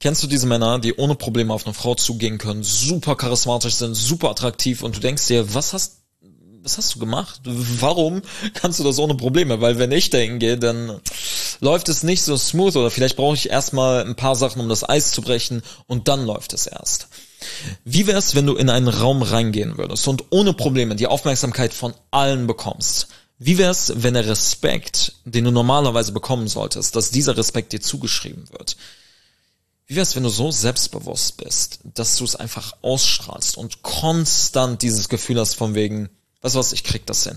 Kennst du diese Männer, die ohne Probleme auf eine Frau zugehen können, super charismatisch sind, super attraktiv und du denkst dir, was hast du gemacht? Warum kannst du das ohne Probleme? Weil wenn ich da hingehe, dann läuft es nicht so smooth oder vielleicht brauche ich erstmal ein paar Sachen, um das Eis zu brechen und dann läuft es erst. Wie wär's, wenn du in einen Raum reingehen würdest und ohne Probleme die Aufmerksamkeit von allen bekommst? Wie wär's, wenn der Respekt, den du normalerweise bekommen solltest, dass dieser Respekt dir zugeschrieben wird? Wie wär's, wenn du so selbstbewusst bist, dass du es einfach ausstrahlst und konstant dieses Gefühl hast von wegen, weißt du was, ich krieg das hin.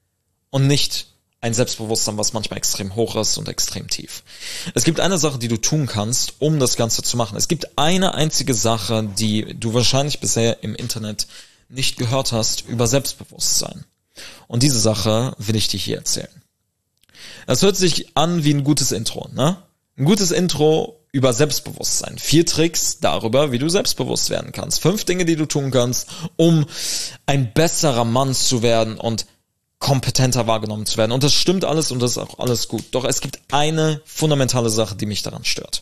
Und nicht ein Selbstbewusstsein, was manchmal extrem hoch ist und extrem tief. Es gibt eine Sache, die du tun kannst, um das Ganze zu machen. Es gibt eine einzige Sache, die du wahrscheinlich bisher im Internet nicht gehört hast, über Selbstbewusstsein. Und diese Sache will ich dir hier erzählen. Das hört sich an wie ein gutes Intro, ne? Ein gutes Intro über Selbstbewusstsein. 4 Tricks darüber, wie du selbstbewusst werden kannst. 5 Dinge, die du tun kannst, um ein besserer Mann zu werden und kompetenter wahrgenommen zu werden. Und das stimmt alles und das ist auch alles gut. Doch es gibt eine fundamentale Sache, die mich daran stört.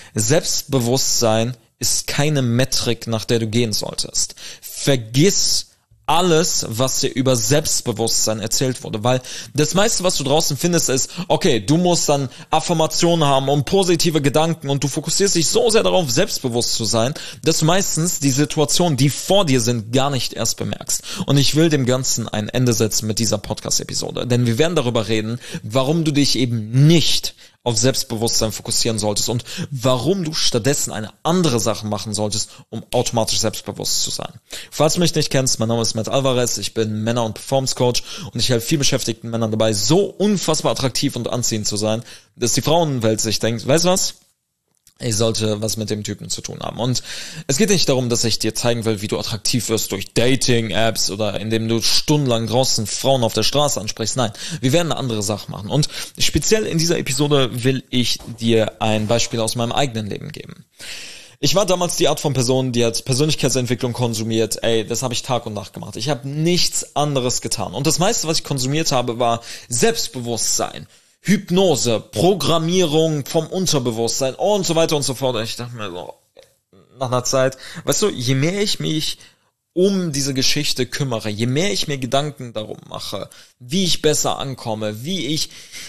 Selbstbewusstsein ist keine Metrik, nach der du gehen solltest. Vergiss alles, was dir über Selbstbewusstsein erzählt wurde, weil das meiste, was du draußen findest, ist, okay, du musst dann Affirmationen haben und positive Gedanken und du fokussierst dich so sehr darauf, selbstbewusst zu sein, dass du meistens die Situationen, die vor dir sind, gar nicht erst bemerkst. Und ich will dem Ganzen ein Ende setzen mit dieser Podcast-Episode, denn wir werden darüber reden, warum du dich eben nicht auf Selbstbewusstsein fokussieren solltest und warum du stattdessen eine andere Sache machen solltest, um automatisch selbstbewusst zu sein. Falls du mich nicht kennst, mein Name ist Matt Alvarez, ich bin Männer- und Performance-Coach und ich helfe vielbeschäftigten Männern dabei, so unfassbar attraktiv und anziehend zu sein, dass die Frauenwelt sich denkt, weißt du was? Ich sollte was mit dem Typen zu tun haben. Und es geht nicht darum, dass ich dir zeigen will, wie du attraktiv wirst durch Dating-Apps oder indem du stundenlang draußen Frauen auf der Straße ansprichst. Nein, wir werden eine andere Sache machen. Und speziell in dieser Episode will ich dir ein Beispiel aus meinem eigenen Leben geben. Ich war damals die Art von Person, die hat Persönlichkeitsentwicklung konsumiert. Das habe ich Tag und Nacht gemacht. Ich habe nichts anderes getan. Und das meiste, was ich konsumiert habe, war Selbstbewusstsein, Hypnose, Programmierung vom Unterbewusstsein und so weiter und so fort. Und ich dachte mir so, nach einer Zeit, weißt du, je mehr ich mich um diese Geschichte kümmere, je mehr ich mir Gedanken darum mache, wie ich besser ankomme, wie ich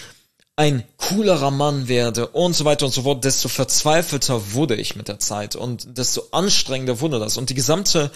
ein coolerer Mann werde und so weiter und so fort, desto verzweifelter wurde ich mit der Zeit und desto anstrengender wurde das. Und der gesamte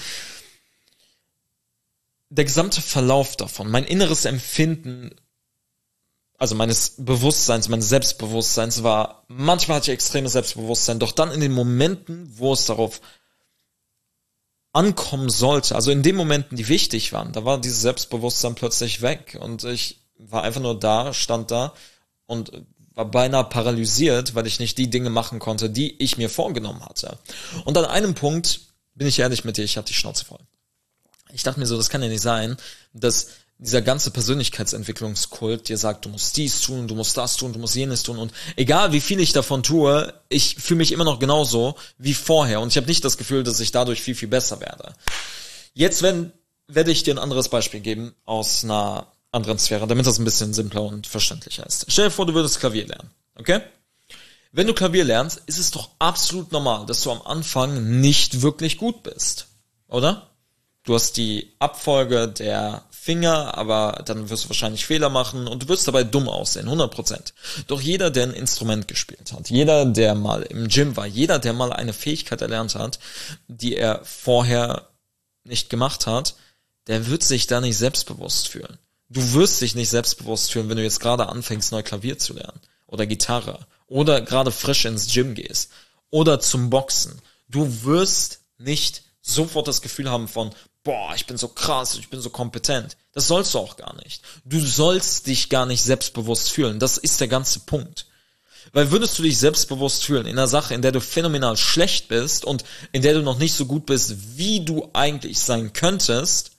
Verlauf davon, mein inneres Empfinden, also meines Bewusstseins, meines Selbstbewusstseins war, manchmal hatte ich extremes Selbstbewusstsein, doch dann in den Momenten, wo es darauf ankommen sollte, also in den Momenten, die wichtig waren, da war dieses Selbstbewusstsein plötzlich weg und ich war einfach nur da, stand da und war beinahe paralysiert, weil ich nicht die Dinge machen konnte, die ich mir vorgenommen hatte. Und an einem Punkt, bin ich ehrlich mit dir, ich hatte die Schnauze voll. Ich dachte mir so, das kann ja nicht sein, dass dieser ganze Persönlichkeitsentwicklungskult dir sagt, du musst dies tun, du musst das tun, du musst jenes tun und egal wie viel ich davon tue, ich fühle mich immer noch genauso wie vorher und ich habe nicht das Gefühl, dass ich dadurch viel, viel besser werde. Jetzt werde ich dir ein anderes Beispiel geben aus einer anderen Sphäre, damit das ein bisschen simpler und verständlicher ist. Stell dir vor, du würdest Klavier lernen, okay? Wenn du Klavier lernst, ist es doch absolut normal, dass du am Anfang nicht wirklich gut bist, oder? Du hast die Abfolge der Finger, aber dann wirst du wahrscheinlich Fehler machen und du wirst dabei dumm aussehen, 100%. Doch jeder, der ein Instrument gespielt hat, jeder, der mal im Gym war, jeder, der mal eine Fähigkeit erlernt hat, die er vorher nicht gemacht hat, der wird sich da nicht selbstbewusst fühlen. Du wirst dich nicht selbstbewusst fühlen, wenn du jetzt gerade anfängst, neu Klavier zu lernen oder Gitarre oder gerade frisch ins Gym gehst oder zum Boxen. Du wirst nicht sofort das Gefühl haben von, boah, ich bin so krass, ich bin so kompetent. Das sollst du auch gar nicht. Du sollst dich gar nicht selbstbewusst fühlen. Das ist der ganze Punkt. Weil würdest du dich selbstbewusst fühlen in einer Sache, in der du phänomenal schlecht bist und in der du noch nicht so gut bist, wie du eigentlich sein könntest,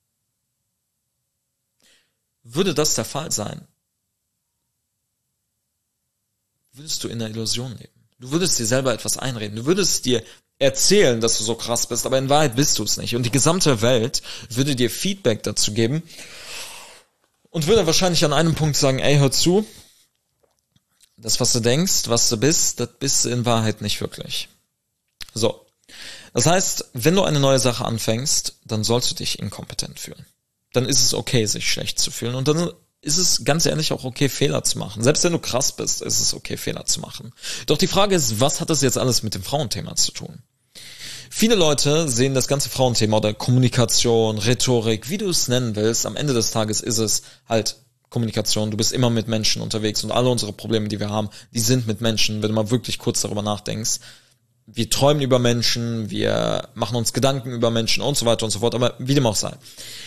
würde das der Fall sein, würdest du in einer Illusion leben. Du würdest dir selber etwas einreden. Du würdest dir erzählen, dass du so krass bist, aber in Wahrheit bist du es nicht. Und die gesamte Welt würde dir Feedback dazu geben und würde wahrscheinlich an einem Punkt sagen, ey, hör zu, das, was du denkst, was du bist, das bist du in Wahrheit nicht wirklich. So. Das heißt, wenn du eine neue Sache anfängst, dann sollst du dich inkompetent fühlen. Dann ist es okay, sich schlecht zu fühlen. Und dann ist es ganz ehrlich auch okay, Fehler zu machen. Selbst wenn du krass bist, ist es okay, Fehler zu machen. Doch die Frage ist, was hat das jetzt alles mit dem Frauenthema zu tun? Viele Leute sehen das ganze Frauenthema oder Kommunikation, Rhetorik, wie du es nennen willst. Am Ende des Tages ist es halt Kommunikation. Du bist immer mit Menschen unterwegs und alle unsere Probleme, die wir haben, die sind mit Menschen, wenn du mal wirklich kurz darüber nachdenkst. Wir träumen über Menschen, wir machen uns Gedanken über Menschen und so weiter und so fort, aber wie dem auch sei.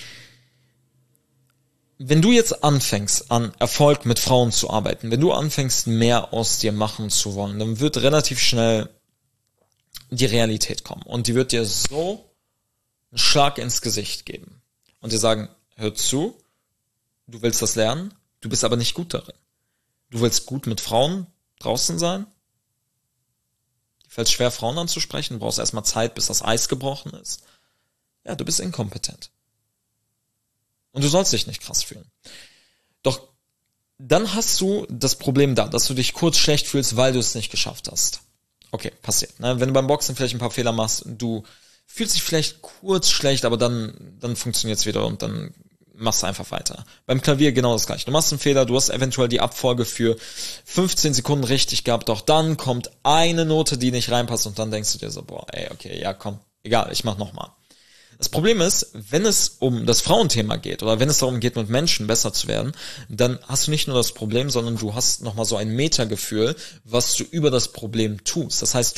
Wenn du jetzt anfängst, an Erfolg mit Frauen zu arbeiten, wenn du anfängst, mehr aus dir machen zu wollen, dann wird relativ schnell die Realität kommen. Und die wird dir so einen Schlag ins Gesicht geben. Und dir sagen, hör zu, du willst das lernen, du bist aber nicht gut darin. Du willst gut mit Frauen draußen sein. Dir fällt schwer, Frauen anzusprechen, du brauchst erstmal Zeit, bis das Eis gebrochen ist. Ja, du bist inkompetent. Und du sollst dich nicht krass fühlen. Doch dann hast du das Problem da, dass du dich kurz schlecht fühlst, weil du es nicht geschafft hast. Okay, passiert. Ne? Wenn du beim Boxen vielleicht ein paar Fehler machst, du fühlst dich vielleicht kurz schlecht, aber dann funktioniert es wieder und dann machst du einfach weiter. Beim Klavier genau das gleiche. Du machst einen Fehler, du hast eventuell die Abfolge für 15 Sekunden richtig gehabt, doch dann kommt eine Note, die nicht reinpasst und dann denkst du dir so, boah, ey, okay, ja komm, egal, ich mach nochmal. Das Problem ist, wenn es um das Frauenthema geht oder wenn es darum geht, mit Menschen besser zu werden, dann hast du nicht nur das Problem, sondern du hast nochmal so ein Metagefühl, was du über das Problem tust. Das heißt,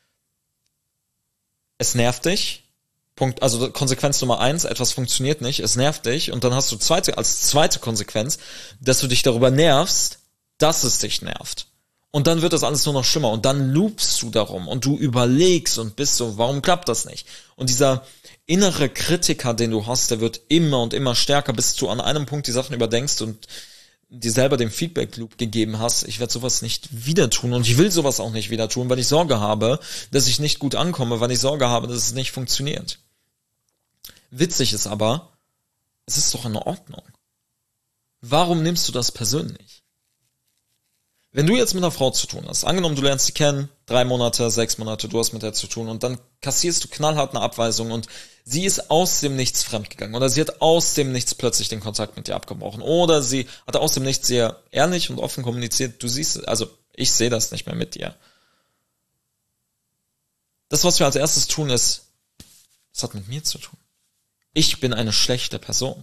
es nervt dich, Punkt, also Konsequenz Nummer 1, etwas funktioniert nicht, es nervt dich und dann hast du als zweite Konsequenz, dass du dich darüber nervst, dass es dich nervt. Und dann wird das alles nur noch schlimmer und dann loopst du darum und du überlegst und bist so, warum klappt das nicht? Und dieser innere Kritiker, den du hast, der wird immer und immer stärker, bis du an einem Punkt die Sachen überdenkst und dir selber den Feedback-Loop gegeben hast, ich werde sowas nicht wieder tun und ich will sowas auch nicht wieder tun, weil ich Sorge habe, dass ich nicht gut ankomme, weil ich Sorge habe, dass es nicht funktioniert. Witzig ist aber, es ist doch in Ordnung. Warum nimmst du das persönlich? Wenn du jetzt mit einer Frau zu tun hast, angenommen du lernst sie kennen, 3 Monate, 6 Monate, du hast mit der zu tun und dann kassierst du knallhart eine Abweisung und sie ist aus dem Nichts fremdgegangen oder sie hat aus dem Nichts plötzlich den Kontakt mit dir abgebrochen oder sie hat aus dem Nichts sehr ehrlich und offen kommuniziert, du siehst, also ich sehe das nicht mehr mit dir. Das, was wir als erstes tun, ist, es hat mit mir zu tun. Ich bin eine schlechte Person.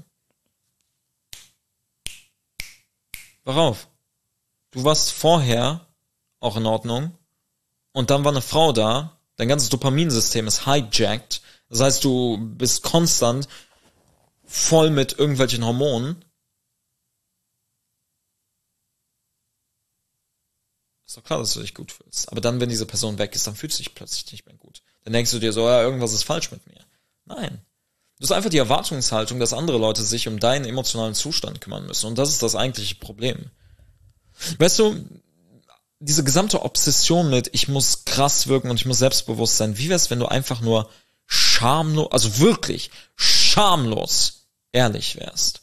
Worauf? Du warst vorher auch in Ordnung und dann war eine Frau da, dein ganzes Dopaminsystem ist hijacked, das heißt, du bist konstant voll mit irgendwelchen Hormonen. Ist doch klar, dass du dich gut fühlst. Aber dann, wenn diese Person weg ist, dann fühlst du dich plötzlich nicht mehr gut. Dann denkst du dir so, ja, irgendwas ist falsch mit mir. Nein. Du hast einfach die Erwartungshaltung, dass andere Leute sich um deinen emotionalen Zustand kümmern müssen. Und das ist das eigentliche Problem. Weißt du, diese gesamte Obsession mit, ich muss krass wirken und ich muss selbstbewusst sein, wie wär's, wenn du einfach nur schamlos, also wirklich schamlos ehrlich wärst?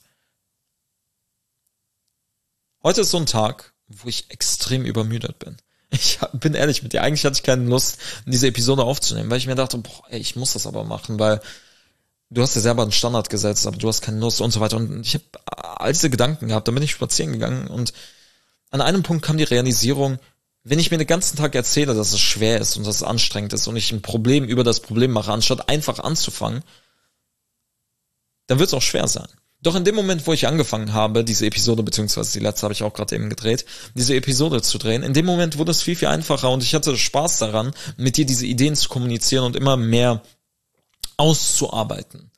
Heute ist so ein Tag, wo ich extrem übermüdet bin. Ich bin ehrlich mit dir, eigentlich hatte ich keine Lust, diese Episode aufzunehmen, weil ich mir dachte, boah, ey, ich muss das aber machen, weil du hast dir selber einen Standard gesetzt, aber du hast keine Lust und so weiter. Und ich habe all diese Gedanken gehabt, dann bin ich spazieren gegangen und an einem Punkt kam die Realisierung, wenn ich mir den ganzen Tag erzähle, dass es schwer ist und dass es anstrengend ist und ich ein Problem über das Problem mache, anstatt einfach anzufangen, dann wird es auch schwer sein. Doch in dem Moment, wo ich angefangen habe, diese Episode, beziehungsweise die letzte habe ich auch gerade eben gedreht, diese Episode zu drehen, in dem Moment wurde es viel, viel einfacher und ich hatte Spaß daran, mit dir diese Ideen zu kommunizieren und immer mehr auszuarbeiten.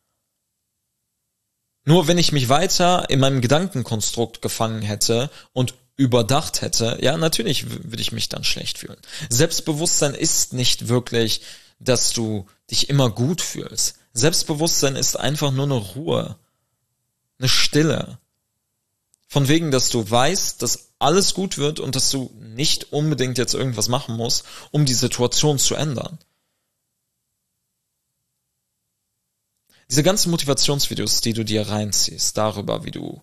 Nur wenn ich mich weiter in meinem Gedankenkonstrukt gefangen hätte und überdacht hätte, ja, natürlich würde ich mich dann schlecht fühlen. Selbstbewusstsein ist nicht wirklich, dass du dich immer gut fühlst. Selbstbewusstsein ist einfach nur eine Ruhe, eine Stille. Von wegen, dass du weißt, dass alles gut wird und dass du nicht unbedingt jetzt irgendwas machen musst, um die Situation zu ändern. Diese ganzen Motivationsvideos, die du dir reinziehst, darüber, wie du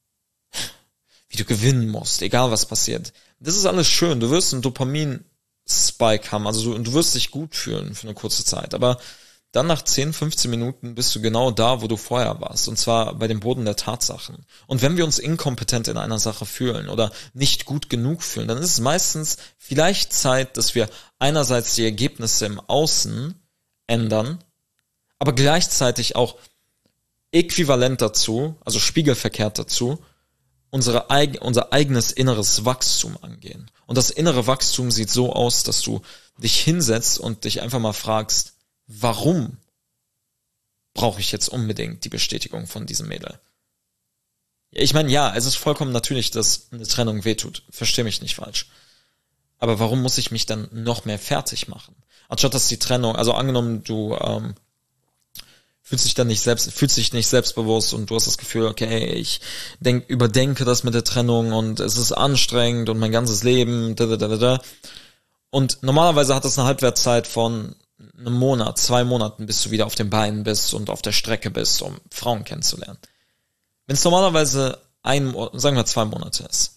gewinnen musst, egal was passiert. Das ist alles schön. Du wirst einen Dopamin Spike haben. Also du wirst dich gut fühlen für eine kurze Zeit. Aber dann nach 10, 15 Minuten bist du genau da, wo du vorher warst. Und zwar bei dem Boden der Tatsachen. Und wenn wir uns inkompetent in einer Sache fühlen oder nicht gut genug fühlen, dann ist es meistens vielleicht Zeit, dass wir einerseits die Ergebnisse im Außen ändern, aber gleichzeitig auch äquivalent dazu, also spiegelverkehrt dazu, unser eigenes inneres Wachstum angehen. Und das innere Wachstum sieht so aus, dass du dich hinsetzt und dich einfach mal fragst, warum brauche ich jetzt unbedingt die Bestätigung von diesem Mädel? Ich meine, ja, es ist vollkommen natürlich, dass eine Trennung wehtut. Versteh mich nicht falsch. Aber warum muss ich mich dann noch mehr fertig machen? Anstatt dass die Trennung, also angenommen, du fühlst dich nicht selbstbewusst und du hast das Gefühl, okay, ich überdenke das mit der Trennung und es ist anstrengend und mein ganzes Leben, Und normalerweise hat das eine Halbwertszeit von einem Monat, 2 Monaten, bis du wieder auf den Beinen bist und auf der Strecke bist, um Frauen kennenzulernen. Wenn es normalerweise sagen wir 2 Monate ist,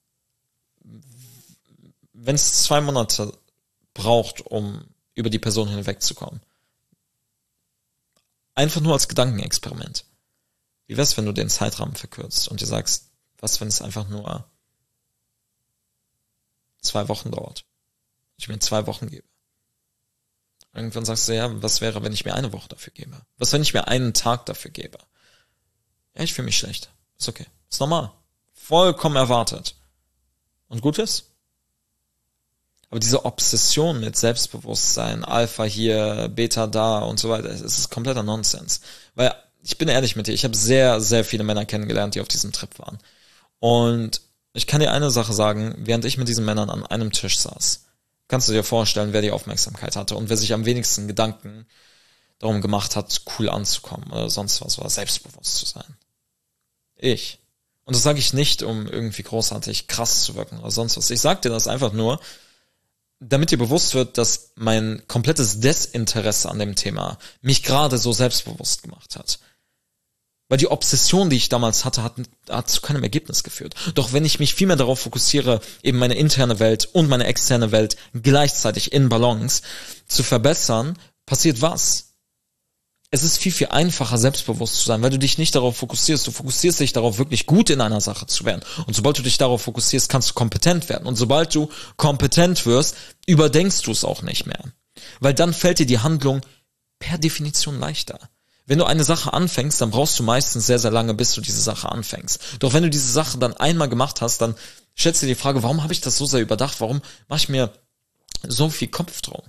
wenn es 2 Monate braucht, um über die Person hinwegzukommen, einfach nur als Gedankenexperiment. Wie wär's, wenn du den Zeitrahmen verkürzt und dir sagst, was, wenn es einfach nur 2 Wochen dauert? Ich mir 2 Wochen gebe. Irgendwann sagst du, ja, was wäre, wenn ich mir 1 Woche dafür gebe? Was, wenn ich mir 1 Tag dafür gebe? Ja, ich fühle mich schlecht. Ist okay. Ist normal. Vollkommen erwartet. Und gut ist? Aber diese Obsession mit Selbstbewusstsein, Alpha hier, Beta da und so weiter, es ist kompletter Nonsens. Weil, ich bin ehrlich mit dir, ich habe sehr, sehr viele Männer kennengelernt, die auf diesem Trip waren. Und ich kann dir eine Sache sagen, während ich mit diesen Männern an einem Tisch saß, kannst du dir vorstellen, wer die Aufmerksamkeit hatte und wer sich am wenigsten Gedanken darum gemacht hat, cool anzukommen oder sonst was, oder selbstbewusst zu sein. Ich. Und das sage ich nicht, um irgendwie großartig krass zu wirken oder sonst was. Ich sage dir das einfach nur, damit dir bewusst wird, dass mein komplettes Desinteresse an dem Thema mich gerade so selbstbewusst gemacht hat. Weil die Obsession, die ich damals hatte, hat zu keinem Ergebnis geführt. Doch wenn ich mich viel mehr darauf fokussiere, eben meine interne Welt und meine externe Welt gleichzeitig in Balance zu verbessern, passiert was? Es ist viel, viel einfacher, selbstbewusst zu sein, weil du dich nicht darauf fokussierst. Du fokussierst dich darauf, wirklich gut in einer Sache zu werden. Und sobald du dich darauf fokussierst, kannst du kompetent werden. Und sobald du kompetent wirst, überdenkst du es auch nicht mehr. Weil dann fällt dir die Handlung per Definition leichter. Wenn du eine Sache anfängst, dann brauchst du meistens sehr, sehr lange, bis du diese Sache anfängst. Doch wenn du diese Sache dann einmal gemacht hast, dann stellst du dir die Frage, warum habe ich das so sehr überdacht? Warum mache ich mir so viel Kopf drum?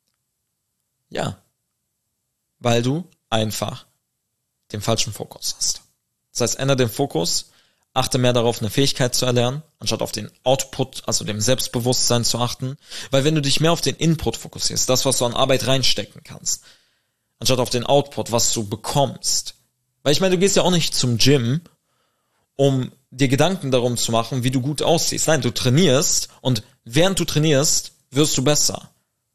Ja, weil du einfach den falschen Fokus hast. Das heißt, ändere den Fokus, achte mehr darauf, eine Fähigkeit zu erlernen, anstatt auf den Output, also dem Selbstbewusstsein zu achten. Weil wenn du dich mehr auf den Input fokussierst, das, was du an Arbeit reinstecken kannst, anstatt auf den Output, was du bekommst. Weil ich meine, du gehst ja auch nicht zum Gym, um dir Gedanken darum zu machen, wie du gut aussiehst. Nein, du trainierst und während du trainierst, wirst du besser.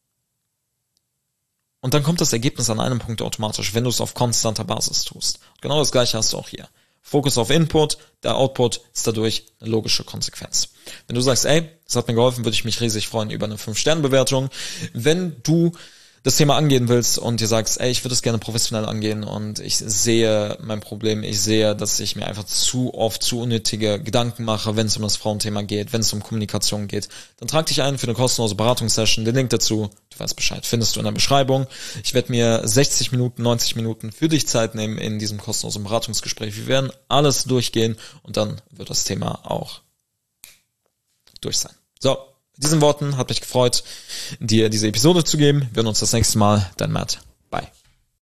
Und dann kommt das Ergebnis an einem Punkt automatisch, wenn du es auf konstanter Basis tust. Genau das Gleiche hast du auch hier. Fokus auf Input, der Output ist dadurch eine logische Konsequenz. Wenn du sagst, ey, das hat mir geholfen, würde ich mich riesig freuen über eine 5-Sterne-Bewertung. Wenn du das Thema angehen willst und dir sagst, ey, ich würde es gerne professionell angehen und ich sehe mein Problem, ich sehe, dass ich mir einfach zu oft zu unnötige Gedanken mache, wenn es um das Frauenthema geht, wenn es um Kommunikation geht, dann trag dich ein für eine kostenlose Beratungssession. Den Link dazu, du weißt Bescheid, findest du in der Beschreibung. Ich werde mir 60 Minuten, 90 Minuten für dich Zeit nehmen in diesem kostenlosen Beratungsgespräch. Wir werden alles durchgehen und dann wird das Thema auch durch sein. So. Mit diesen Worten hat mich gefreut, dir diese Episode zu geben. Wir hören uns das nächste Mal. Dein Matt. Bye.